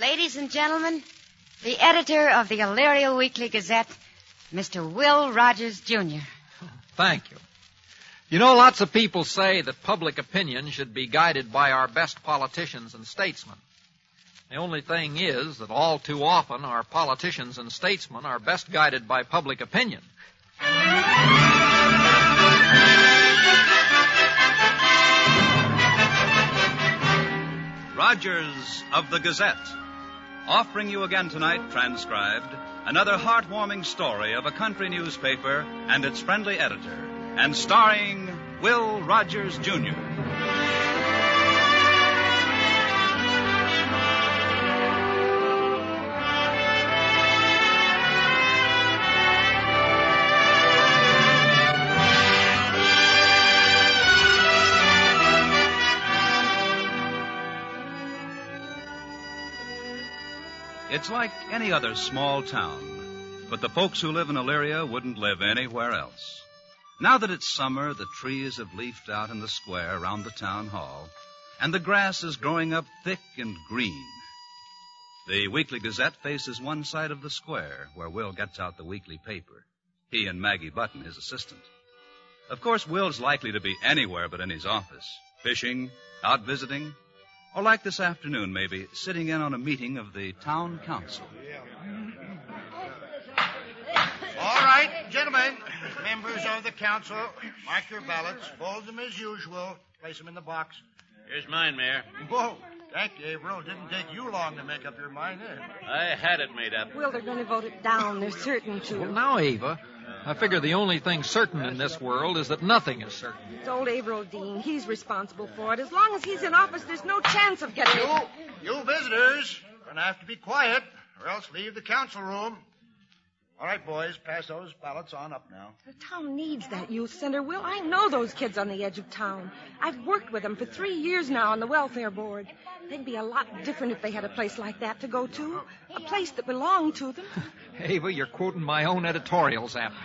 Ladies and gentlemen, the editor of the Elyria Weekly Gazette, Mr. Will Rogers, Jr. Thank you. You know, lots of people say that public opinion should be guided by our best politicians and statesmen. The only thing is that all too often our politicians and statesmen are best guided by public opinion. Rogers of the Gazette, offering you again tonight, transcribed, another heartwarming story of a country newspaper and its friendly editor, and starring Will Rogers, Jr. It's like any other small town, but the folks who live in Elyria wouldn't live anywhere else. Now that it's summer, the trees have leafed out in the square around the town hall, and the grass is growing up thick and green. The Weekly Gazette faces one side of the square, where Will gets out the weekly paper. He and Maggie Button, his assistant. Of course, Will's likely to be anywhere but in his office, fishing, out visiting, or like this afternoon, maybe, sitting in on a meeting of the town council. All right, gentlemen, members of the council, mark your ballots, fold them as usual, place them in the box. Here's mine, Mayor. Whoa, thank you, Averill. Didn't take you long to make up your mind, eh? I had it made up. Well, they're going to vote it down. They're certain to. Well, now, Ava, I figure the only thing certain in this world is that nothing is certain. It's old Averill Dean. He's responsible for it. As long as he's in office, there's no chance of getting it. You visitors, going to have to be quiet, or else leave the council room. All right, boys, pass those ballots on up now. The town needs that youth center, Will. I know those kids on the edge of town. I've worked with them for 3 years now on the welfare board. They'd be a lot different if they had a place like that to go to, a place that belonged to them. Ava, you're quoting my own editorials at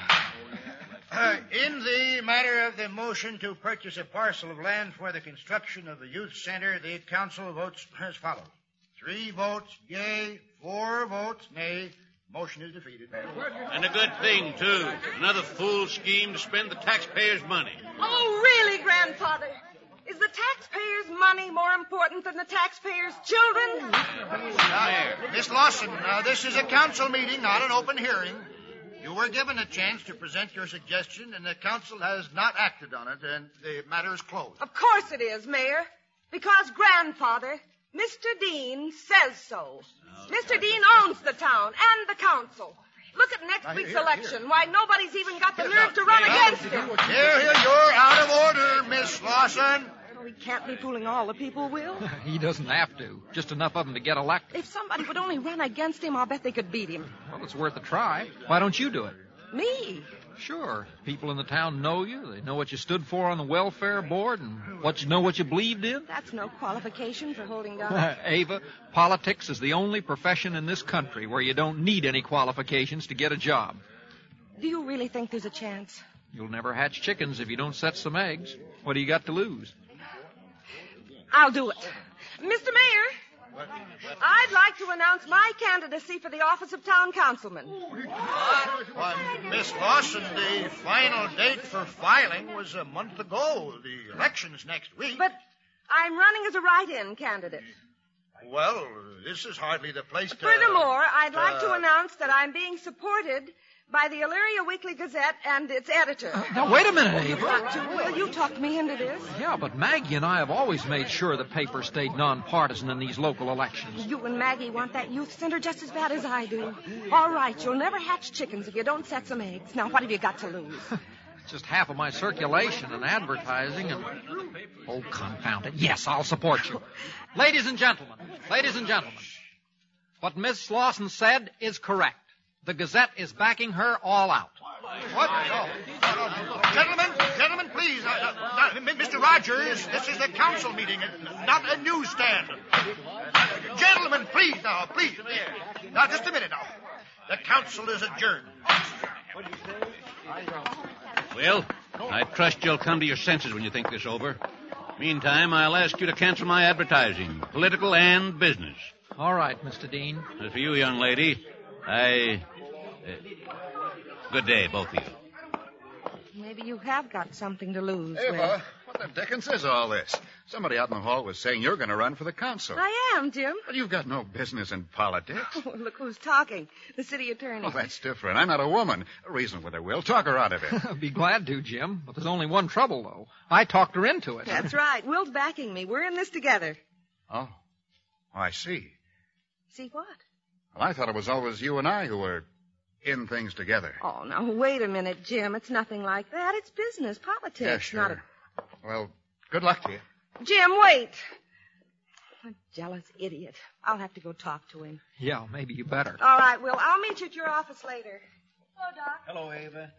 me. In the matter of the motion to purchase a parcel of land for the construction of the youth center, the council votes as follows. 3 votes yea, 4 votes nay. Motion is defeated. And a good thing, too. Another fool scheme to spend the taxpayers' money. Oh, really, Grandfather? Is the taxpayers' money more important than the taxpayers' children? Miss Lawson, this is a council meeting, not an open hearing. You were given a chance to present your suggestion, and the council has not acted on it, and the matter is closed. Of course it is, Mayor. Because, Grandfather, Mr. Dean says so. Mr. Dean owns the town and the council. Look at next week's election. Why, nobody's even got the nerve to run against him. Here, you're out of order, Miss Lawson. Oh, he can't be fooling all the people, Will. He doesn't have to. Just enough of them to get elected. If somebody would only run against him, I'll bet they could beat him. Well, it's worth a try. Why don't you do it? Me? Sure. People in the town know you. They know what you stood for on the welfare board and what you believed in. That's no qualification for holding down. Ava, politics is the only profession in this country where you don't need any qualifications to get a job. Do you really think there's a chance? You'll never hatch chickens if you don't set some eggs. What do you got to lose? I'll do it. Mr. Mayor, I'd like to announce my candidacy for the office of town councilman. Why, Miss Lawson, the final date for filing was a month ago. The election's next week. But I'm running as a write-in candidate. Well, this is hardly the place to... Furthermore, I'd like to announce that I'm being supported by the Elyria Weekly Gazette and its editor. Now, wait a minute, Ava. Will you talk me into this? Yeah, but Maggie and I have always made sure the paper stayed nonpartisan in these local elections. You and Maggie want that youth center just as bad as I do. All right, you'll never hatch chickens if you don't set some eggs. Now, what have you got to lose? Just half of my circulation and advertising and... Oh, confound it. Yes, I'll support you. Ladies and gentlemen, what Miss Lawson said is correct. The Gazette is backing her all out. What? No. Gentlemen, please. Mr. Rogers, this is a council meeting, not a newsstand. Gentlemen, please. Now, just a minute now. The council is adjourned. Well, I trust you'll come to your senses when you think this over. Meantime, I'll ask you to cancel my advertising, political and business. All right, Mr. Dean. For you, young lady, good day, both of you. Maybe you have got something to lose, Will. Ava, what the dickens is all this? Somebody out in the hall was saying you're going to run for the council. I am, Jim. But you've got no business in politics. Oh, look who's talking. The city attorney. Oh, that's different. I'm not a woman. Reason with her, Will. Talk her out of it. I'd be glad to, Jim. But there's only one trouble, though. I talked her into it. That's right. Will's backing me. We're in this together. Oh, I see. See what? Well, I thought it was always you and I who were in things together. Oh, now, wait a minute, Jim. It's nothing like that. It's business, politics. Yeah, sure. Not Well, good luck to you. Jim, wait. A jealous idiot. I'll have to go talk to him. Yeah, maybe you better. All right, Will. I'll meet you at your office later. Hello, Doc. Hello, Ava.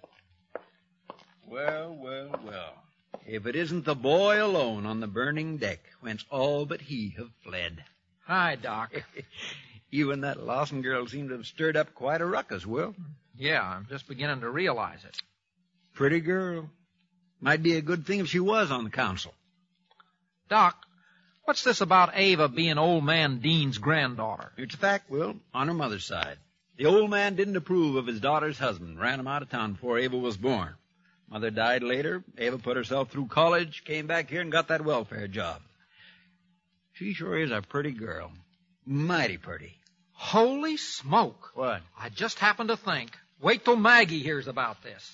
Well. If it isn't the boy alone on the burning deck, whence all but he have fled. Hi, Doc. You and that Lawson girl seem to have stirred up quite a ruckus, Will. Yeah, I'm just beginning to realize it. Pretty girl. Might be a good thing if she was on the council. Doc, what's this about Ava being old man Dean's granddaughter? It's a fact, Will, on her mother's side. The old man didn't approve of his daughter's husband, ran him out of town before Ava was born. Mother died later. Ava put herself through college, came back here and got that welfare job. She sure is a pretty girl. Mighty pretty. Holy smoke. What? I just happened to think. Wait till Maggie hears about this.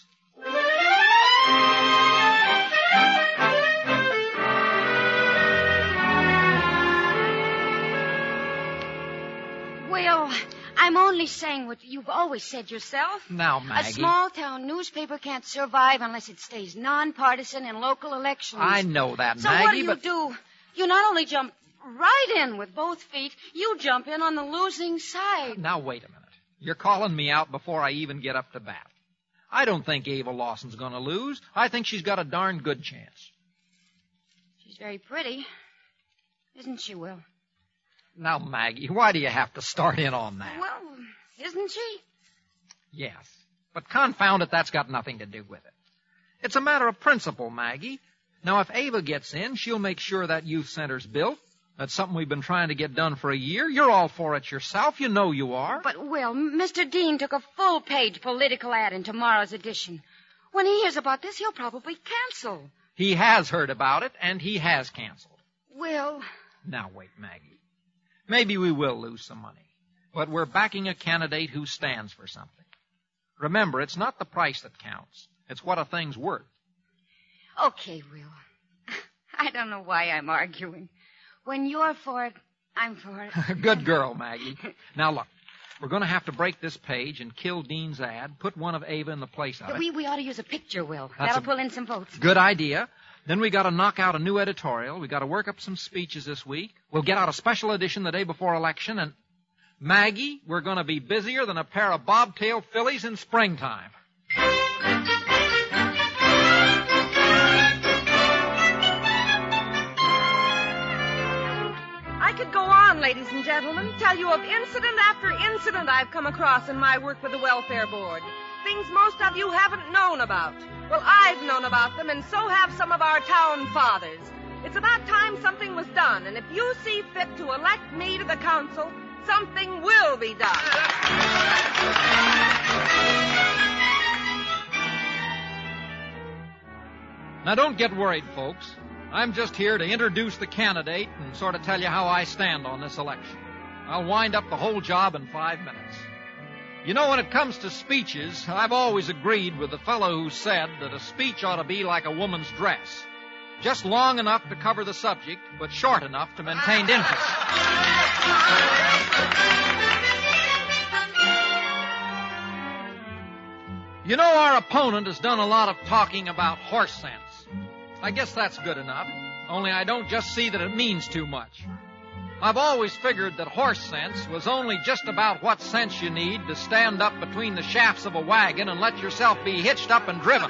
Well, I'm only saying what you've always said yourself. Now, Maggie. A small-town newspaper can't survive unless it stays nonpartisan in local elections. I know that, so Maggie, what do? You not only jump right in with both feet, you jump in on the losing side. Now, wait a minute. You're calling me out before I even get up to bat. I don't think Ava Lawson's going to lose. I think she's got a darn good chance. She's very pretty, isn't she, Will? Now, Maggie, why do you have to start in on that? Well, isn't she? Yes, but confound it, that's got nothing to do with it. It's a matter of principle, Maggie. Now, if Ava gets in, she'll make sure that youth center's built. That's something we've been trying to get done for a year. You're all for it yourself. You know you are. But, Will, Mr. Dean took a full-page political ad in tomorrow's edition. When he hears about this, he'll probably cancel. He has heard about it, and he has canceled. Will. Now, wait, Maggie. Maybe we will lose some money, but we're backing a candidate who stands for something. Remember, it's not the price that counts. It's what a thing's worth. Okay, Will. I don't know why I'm arguing. When you're for it, I'm for it. Good girl, Maggie. Now, look, we're going to have to break this page and kill Dean's ad, put one of Ava in the place of it. We ought to use a picture, Will. That's That'll pull in some votes. Good idea. Then we got to knock out a new editorial. We got to work up some speeches this week. We'll get out a special edition the day before election. And, Maggie, we're going to be busier than a pair of bobtail fillies in springtime. I could go on, ladies and gentlemen, tell you of incident after incident I've come across in my work with the Welfare Board. Things most of you haven't known about. Well, I've known about them, and so have some of our town fathers. It's about time something was done, and if you see fit to elect me to the council, something will be done. Now, don't get worried, folks. I'm just here to introduce the candidate and sort of tell you how I stand on this election. I'll wind up the whole job in 5 minutes. You know, when it comes to speeches, I've always agreed with the fellow who said that a speech ought to be like a woman's dress. Just long enough to cover the subject, but short enough to maintain interest. You know, our opponent has done a lot of talking about horse sense. I guess that's good enough, only I don't just see that it means too much. I've always figured that horse sense was only just about what sense you need to stand up between the shafts of a wagon and let yourself be hitched up and driven.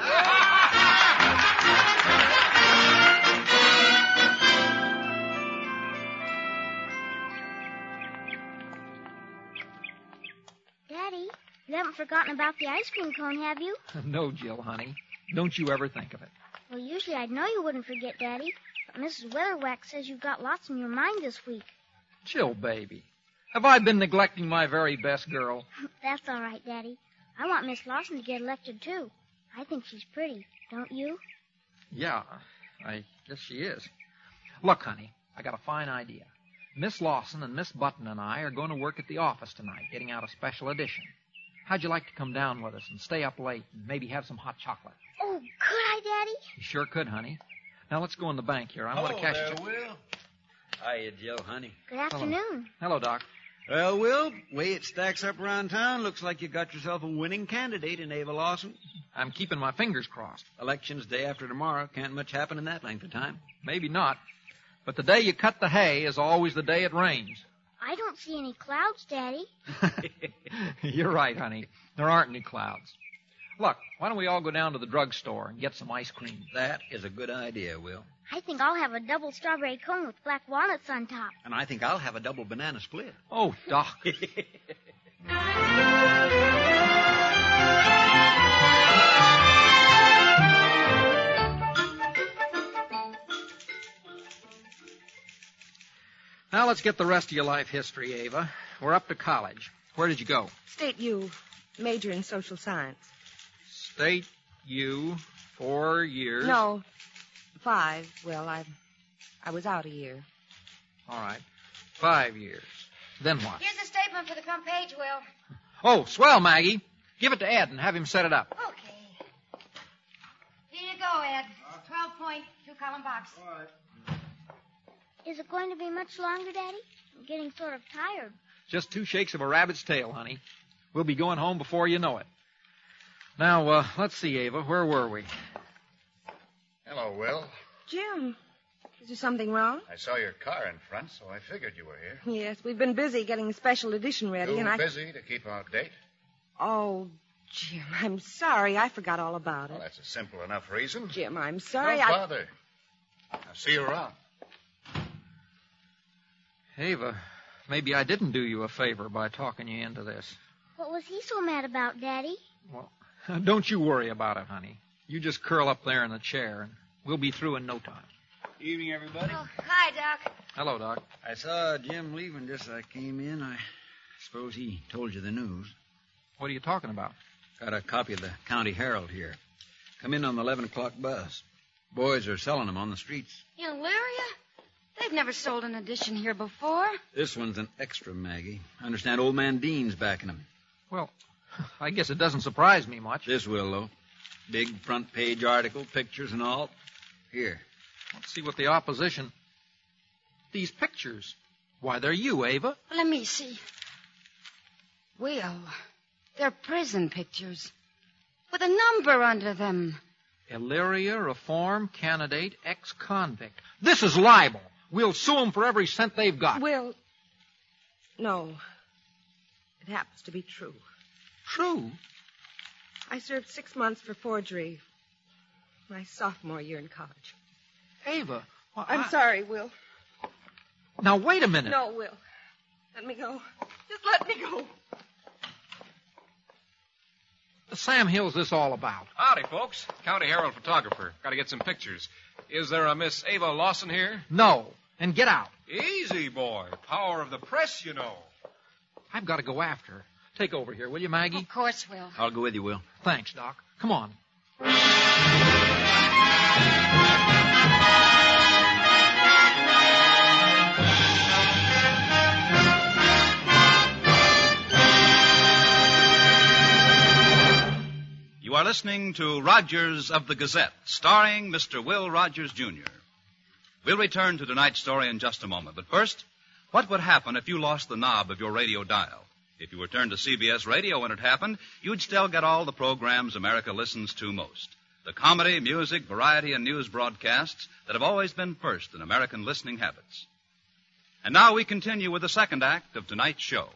Daddy, you haven't forgotten about the ice cream cone, have you? No, Jill, honey. Don't you ever think of it. Well, usually I'd know you wouldn't forget, Daddy. But Mrs. Weatherwax says you've got lots in your mind this week. Jill, baby. Have I been neglecting my very best girl? That's all right, Daddy. I want Miss Lawson to get elected, too. I think she's pretty, don't you? Yeah, I guess she is. Look, honey, I got a fine idea. Miss Lawson and Miss Button and I are going to work at the office tonight, getting out a special edition. How'd you like to come down with us and stay up late and maybe have some hot chocolate? Oh, could I, Daddy? You sure could, honey. Now let's go in the bank here. I want to cash it. Will. Hiya, Joe, honey. Good afternoon. Hello, Doc. Well, Will, way it stacks up around town, looks like you got yourself a winning candidate in Ava Lawson. I'm keeping my fingers crossed. Election's day after tomorrow. Can't much happen in that length of time. Maybe not. But the day you cut the hay is always the day it rains. I don't see any clouds, Daddy. You're right, honey. There aren't any clouds. Look, why don't we all go down to the drugstore and get some ice cream? That is a good idea, Will. I think I'll have a double strawberry cone with black walnuts on top. And I think I'll have a double banana split. Oh, Doc. Now let's get the rest of your life history, Ava. We're up to college. Where did you go? State U, major in social science. State U, 4 years. No, 5. Well, I was out a year. All right. 5 years. Then what? Here's the statement for the front page, Will. Oh, swell, Maggie. Give it to Ed and have him set it up. Okay. Here you go, Ed. 12-point, 2-column box. All right. Is it going to be much longer, Daddy? I'm getting sort of tired. Just 2 shakes of a rabbit's tail, honey. We'll be going home before you know it. Now, let's see, Ava. Where were we? Hello, Will. Jim, is there something wrong? I saw your car in front, so I figured you were here. Yes, we've been busy getting the special edition ready, Too and I... busy to keep out date? Oh, Jim, I'm sorry. I forgot all about Well, it. that's a simple enough reason. Jim, I'm sorry. Don't bother. I'll see you around. Ava, maybe I didn't do you a favor by talking you into this. What was he so mad about, Daddy? Well, don't you worry about it, honey. You just curl up there in the chair, and we'll be through in no time. Evening, everybody. Oh, hi, Doc. Hello, Doc. I saw Jim leaving just as I came in. I suppose he told you the news. What are you talking about? Got a copy of the County Herald here. Come in on the 11 o'clock bus. Boys are selling them on the streets. In Elyria? They've never sold an edition here before. This one's an extra, Maggie. I understand old man Dean's backing him. Well, I guess it doesn't surprise me much. This will, though. Big front page article, pictures and all. Here. Let's see what the opposition... These pictures. Why, they're you, Ava. Let me see. Will, they're prison pictures with a number under them. Elyria Reform Candidate Ex-Convict. This is libel. We'll sue them for every cent they've got. Will, no. It happens to be true. True? I served 6 months for forgery my sophomore year in college. Ava. Well, I'm sorry, Will. Now, wait a minute. No, Will. Let me go. Just let me go. Sam Hill's this all about? Howdy, folks. County Herald photographer. Got to get some pictures. Is there a Miss Ava Lawson here? No. And get out. Easy, boy. Power of the press, you know. I've got to go after her. Take over here, will you, Maggie? Of course, Will. I'll go with you, Will. Thanks, Doc. Come on. You are listening to Rogers of the Gazette, starring Mr. Will Rogers, Jr. We'll return to tonight's story in just a moment. But first, what would happen if you lost the knob of your radio dial? If you returned to CBS Radio when it happened, you'd still get all the programs America listens to most. The comedy, music, variety, and news broadcasts that have always been first in American listening habits. And now we continue with the second act of tonight's show.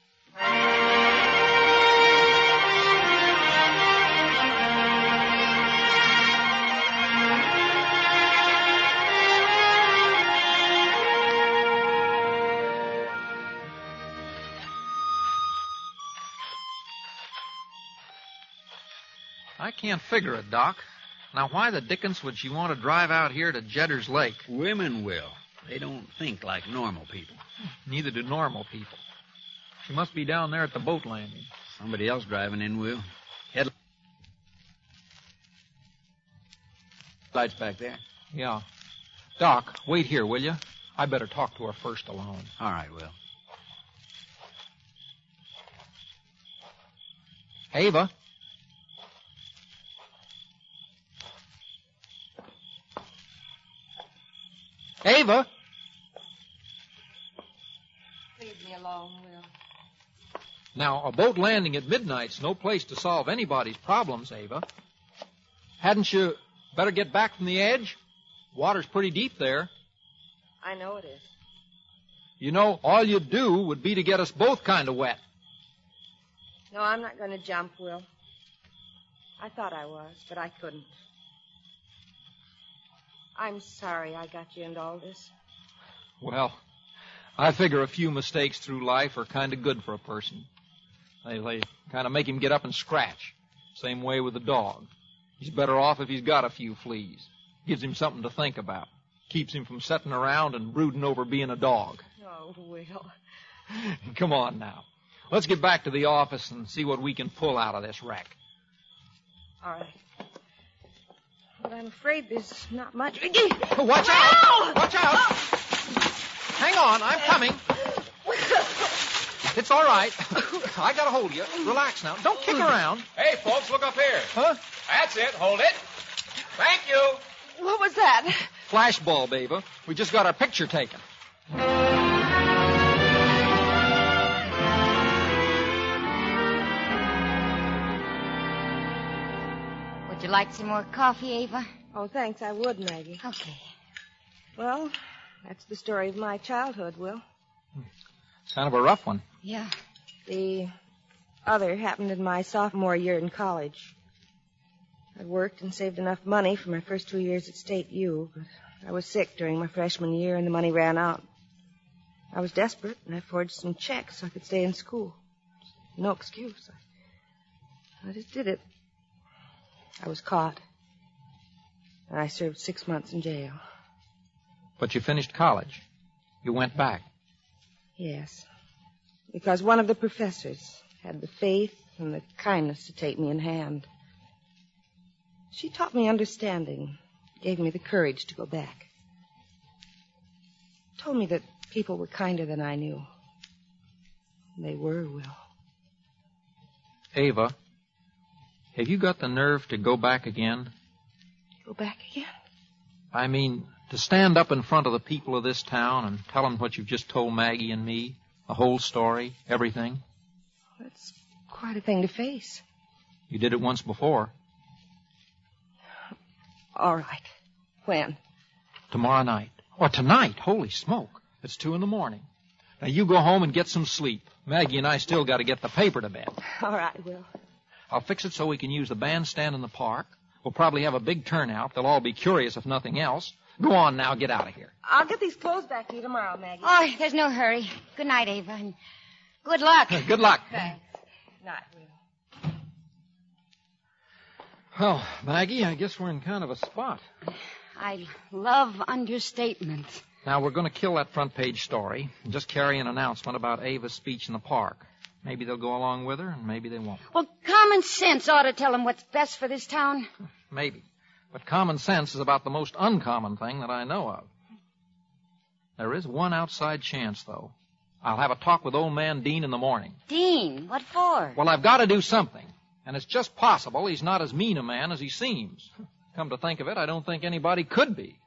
I can't figure it, Doc. Now, why the dickens would she want to drive out here to Jedder's Lake? Women will. They don't think like normal people. Neither do normal people. She must be down there at the boat landing. Somebody else driving in, Will. Headlights back there. Yeah. Doc, wait here, will you? I better talk to her first alone. All right, Will. Ava? Ava? Leave me alone, Will. Now, a boat landing at midnight's no place to solve anybody's problems, Ava. Hadn't you better get back from the edge? Water's pretty deep there. I know it is. You know, all you'd do would be to get us both kind of wet. No, I'm not going to jump, Will. I thought I was, but I couldn't. I'm sorry I got you into all this. Well, I figure a few mistakes through life are kind of good for a person. They kind of make him get up and scratch. Same way with the dog. He's better off if he's got a few fleas. Gives him something to think about. Keeps him from sitting around and brooding over being a dog. Oh, Will. Come on now. Let's get back to the office and see what we can pull out of this wreck. All right. But I'm afraid there's not much. Watch out! Watch out! Hang on, I'm coming. It's all right. I got a hold of you. Relax now. Don't kick around. Hey, folks, look up here. Huh? That's it. Hold it. Thank you. What was that? Flashbulb, Ava. We just got our picture taken. Would you like some more coffee, Ava? Oh, thanks, I would, Maggie. Okay. Well, that's the story of my childhood, Will. It's kind of a rough one. Yeah. The other happened in my sophomore year in college. I worked and saved enough money for my first 2 years at State U, but I was sick during my freshman year and the money ran out. I was desperate and I forged some checks so I could stay in school. No excuse. I just did it. I was caught. And I served 6 months in jail. But you finished college. You went back. Yes. Because one of the professors had the faith and the kindness to take me in hand. She taught me understanding, gave me the courage to go back. Told me that people were kinder than I knew. They were, Will. Ava, have you got the nerve to go back again? Go back again? I mean, to stand up in front of the people of this town and tell them what you've just told Maggie and me, the whole story, everything. That's quite a thing to face. You did it once before. All right. When? Tomorrow night. Or tonight. Holy smoke. It's 2 a.m. Now, you go home and get some sleep. Maggie and I still got to get the paper to bed. All right, Will. I'll fix it so we can use the bandstand in the park. We'll probably have a big turnout. They'll all be curious if nothing else. Go on now. Get out of here. I'll get these clothes back to you tomorrow, Maggie. Oh, there's no hurry. Good night, Ava, and good luck. Good luck. Thanks. Night, Will. Well, Maggie, I guess we're in kind of a spot. I love understatement. Now, we're going to kill that front page story and just carry an announcement about Ava's speech in the park. Maybe they'll go along with her, and maybe they won't. Well, common sense ought to tell them what's best for this town. Maybe. But common sense is about the most uncommon thing that I know of. There is one outside chance, though. I'll have a talk with old man Dean in the morning. Dean? What for? Well, I've got to do something. And it's just possible he's not as mean a man as he seems. Come to think of it, I don't think anybody could be.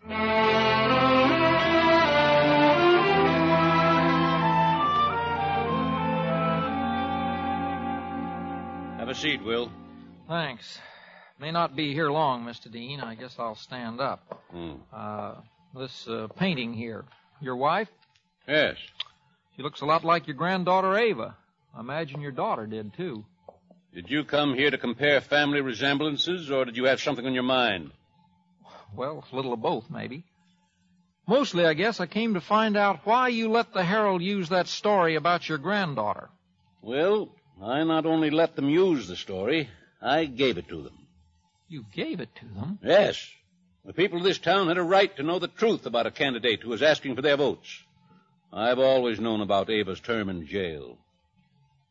Have a seat, Will. Thanks. May not be here long, Mr. Dean. I guess I'll stand up. This painting here, your wife? Yes. She looks a lot like your granddaughter, Ava. I imagine your daughter did, too. Did you come here to compare family resemblances, or did you have something on your mind? Well, a little of both, maybe. Mostly, I guess, I came to find out why you let the Herald use that story about your granddaughter. Well, I not only let them use the story, I gave it to them. You gave it to them? Yes. The people of this town had a right to know the truth about a candidate who was asking for their votes. I've always known about Ava's term in jail.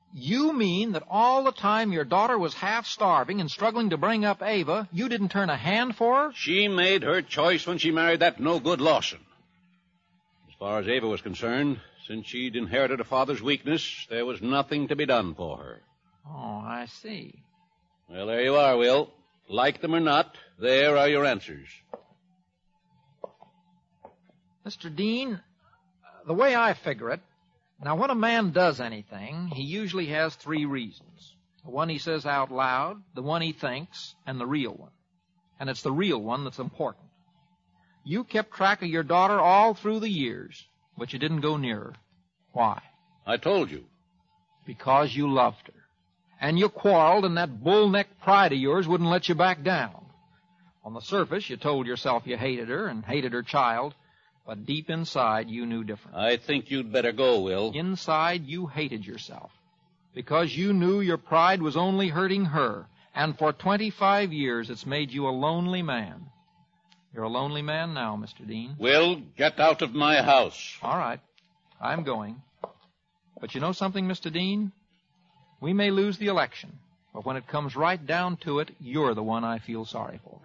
You mean that all the time your daughter was half starving and struggling to bring up Ava, you didn't turn a hand for her? She made her choice when she married that no-good Lawson. As far as Ava was concerned, since she'd inherited her father's weakness, there was nothing to be done for her. Oh, I see. Well, there you are, Will. Like them or not, there are your answers. Mr. Dean, the way I figure it, now when a man does anything, he usually has 3 reasons. The one he says out loud, the one he thinks, and the real one. And it's the real one that's important. You kept track of your daughter all through the years, but you didn't go near her. Why? I told you. Because you loved her. And you quarreled, and that bull-necked pride of yours wouldn't let you back down. On the surface, you told yourself you hated her and hated her child, but deep inside, you knew different. I think you'd better go, Will. Inside, you hated yourself because you knew your pride was only hurting her, and for 25 years, it's made you a lonely man. You're a lonely man now, Mr. Dean. Will, get out of my house. All right. I'm going. But you know something, Mr. Dean? We may lose the election, but when it comes right down to it, you're the one I feel sorry for.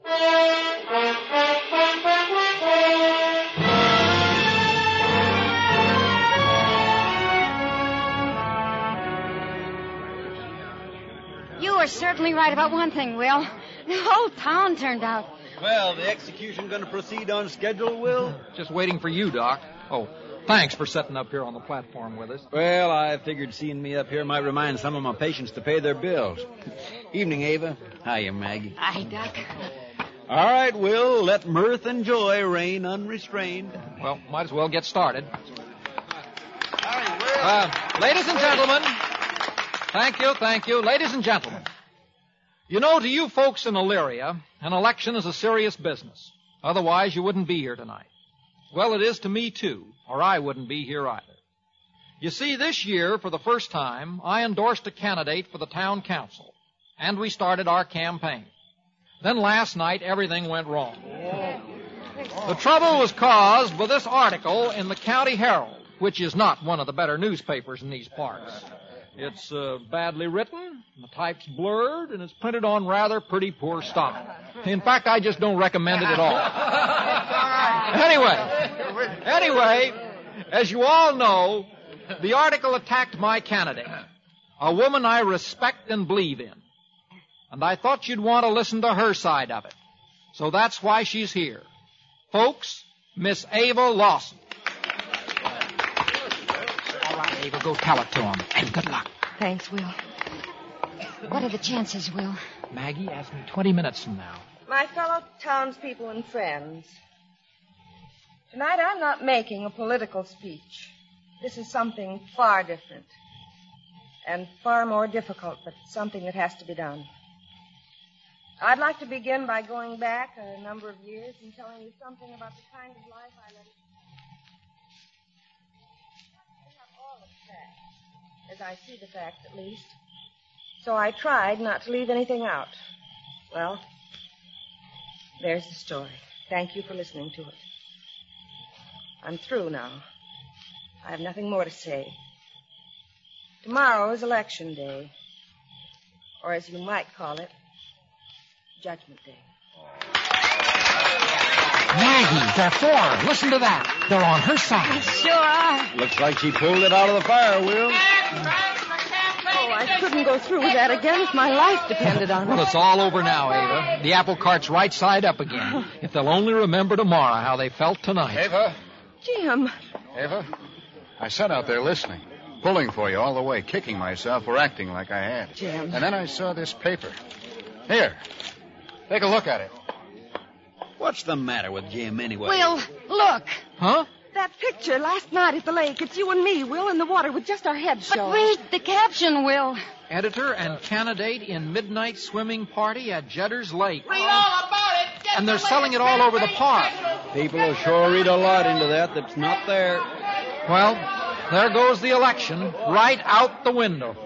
You were certainly right about one thing, Will. The whole town turned out. Well, the execution going to proceed on schedule, Will? Just waiting for you, Doc. Oh, thanks for sitting up here on the platform with us. Well, I figured seeing me up here might remind some of my patients to pay their bills. Evening, Ava. Hiya, Maggie. Hi, Doc. All right, Will, let mirth and joy reign unrestrained. Well, might as well get started. Ladies and gentlemen, thank you. Ladies and gentlemen, you know, to you folks in Elyria, an election is a serious business. Otherwise, you wouldn't be here tonight. Well, it is to me, too, or I wouldn't be here either. You see, this year, for the first time, I endorsed a candidate for the town council, and we started our campaign. Then last night, everything went wrong. The trouble was caused by this article in the County Herald, which is not one of the better newspapers in these parts. It's badly written, the type's blurred, and it's printed on rather pretty poor style. In fact, I just don't recommend it at all. Anyway, as you all know, the article attacked my candidate, a woman I respect and believe in. And I thought you'd want to listen to her side of it. So that's why she's here. Folks, Miss Ava Lawson. All right, Ava, go tell it to him. And good luck. Thanks, Will. What are the chances, Will? Maggie, ask me 20 minutes from now. My fellow townspeople and friends, tonight I'm not making a political speech. This is something far different and far more difficult, but something that has to be done. I'd like to begin by going back a number of years and telling you something about the kind of life I led. I have all the facts, as I see the facts at least. So I tried not to leave anything out. Well, there's the story. Thank you for listening to it. I'm through now. I have nothing more to say. Tomorrow is Election Day, or as you might call it, Judgment Day. Maggie, they're for her. Listen to that. They're on her side. They sure are. Looks like she pulled it out of the fire, Will. Oh, I couldn't go through with that again if my life depended on it. Well, it's all over now, Ava. The apple cart's right side up again. If they'll only remember tomorrow how they felt tonight. Ava? Jim. Ava? I sat out there listening, pulling for you all the way, kicking myself for acting like I had. Jim. And then I saw this paper. Here. Take a look at it. What's the matter with Jim, anyway? Will, look. Huh? That picture last night at the lake. It's you and me, Will, in the water with just our heads showing. But read the caption, Will. Editor and candidate in midnight swimming party at Jedder's Lake. Read all about it. And they're selling it all over the park. People will sure read a lot into that that's not there. Well, there goes the election, right out the window.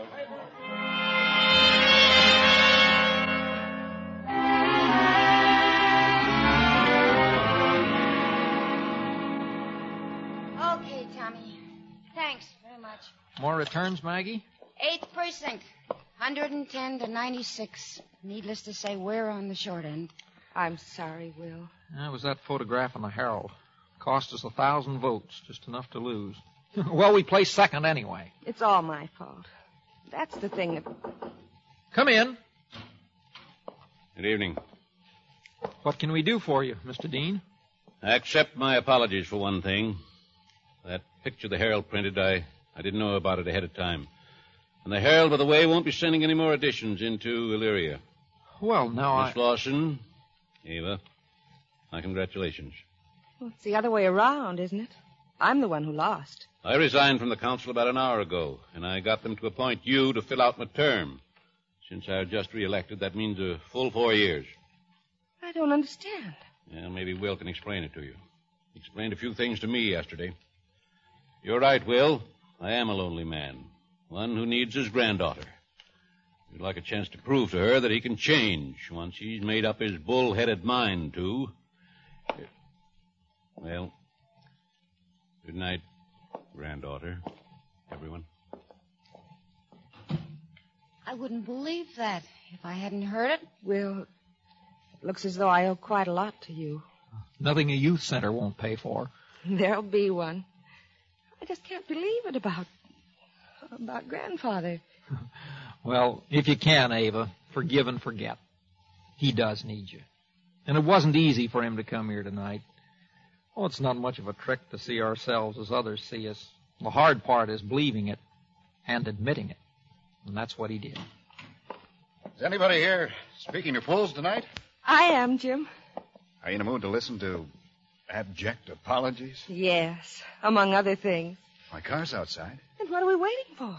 Okay, Tommy. Thanks very much. More returns, Maggie? 8th precinct. 110 to 96. Needless to say, we're on the short end. I'm sorry, Will. That was that photograph in the Herald. Cost us 1,000 votes, just enough to lose. Well, we placed second anyway. It's all my fault. That's the thing that... Come in. Good evening. What can we do for you, Mr. Dean? I accept my apologies for one thing. That picture the Herald printed, I didn't know about it ahead of time. And the Herald, by the way, won't be sending any more editions into Illyria. Well, now Miss Lawson, Ava, my congratulations. Well, it's the other way around, isn't it? I'm the one who lost. I resigned from the council about an hour ago, and I got them to appoint you to fill out my term. Since I was just reelected, that means a full 4 years. I don't understand. Well, maybe Will can explain it to you. He explained a few things to me yesterday. You're right, Will. I am a lonely man. One who needs his granddaughter. He'd like a chance to prove to her that he can change once he's made up his bull-headed mind to. Well, good night, granddaughter, everyone. I wouldn't believe that if I hadn't heard it. Will, it looks as though I owe quite a lot to you. Nothing a youth center won't pay for. There'll be one. I just can't believe it about Grandfather. Well, if you can, Ava, forgive and forget. He does need you. And it wasn't easy for him to come here tonight. Oh, it's not much of a trick to see ourselves as others see us. The hard part is believing it and admitting it. And that's what he did. Is anybody here speaking to fools tonight? I am, Jim. Are you in a mood to listen to abject apologies? Yes, among other things. My car's outside. And what are we waiting for?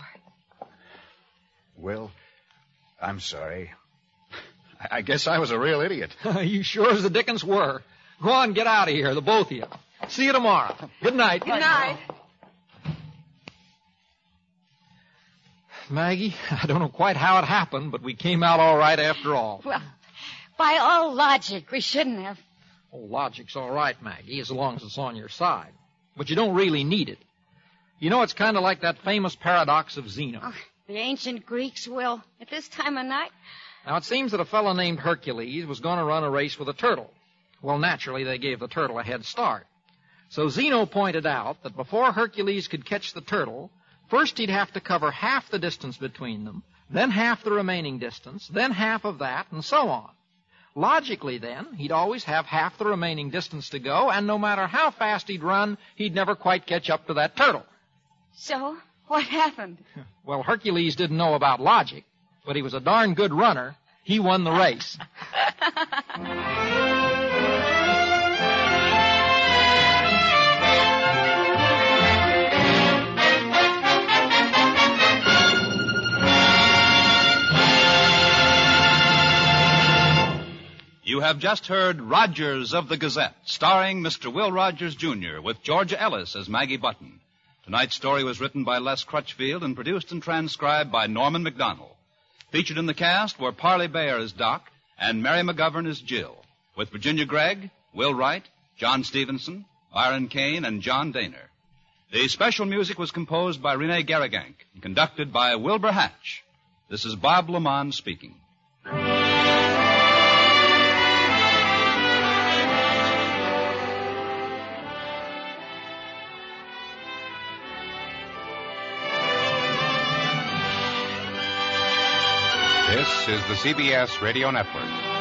Will, I'm sorry. I guess I was a real idiot. You sure as the dickens were. Go on, get out of here, the both of you. See you tomorrow. Good night. Good night. Maggie, I don't know quite how it happened, but we came out all right after all. Well, by all logic, we shouldn't have. Oh, logic's all right, Maggie, as long as it's on your side. But you don't really need it. You know, it's kind of like that famous paradox of Zeno. Oh, the ancient Greeks, Will, at this time of night. Now, it seems that a fellow named Hercules was going to run a race with a turtle. Well, naturally, they gave the turtle a head start. So Zeno pointed out that before Hercules could catch the turtle, first he'd have to cover half the distance between them, then half the remaining distance, then half of that, and so on. Logically, then, he'd always have half the remaining distance to go, and no matter how fast he'd run, he'd never quite catch up to that turtle. So, what happened? Well, Hercules didn't know about logic, but he was a darn good runner. He won the race. You have just heard Rogers of the Gazette, starring Mr. Will Rogers, Jr., with Georgia Ellis as Maggie Button. Tonight's story was written by Les Crutchfield and produced and transcribed by Norman McDonald. Featured in the cast were Parley Bayer as Doc and Mary McGovern as Jill, with Virginia Gregg, Will Wright, John Stevenson, Byron Kane, and John Daner. The special music was composed by Rene Garrigank and conducted by Wilbur Hatch. This is Bob Lamont speaking. This is the CBS Radio Network.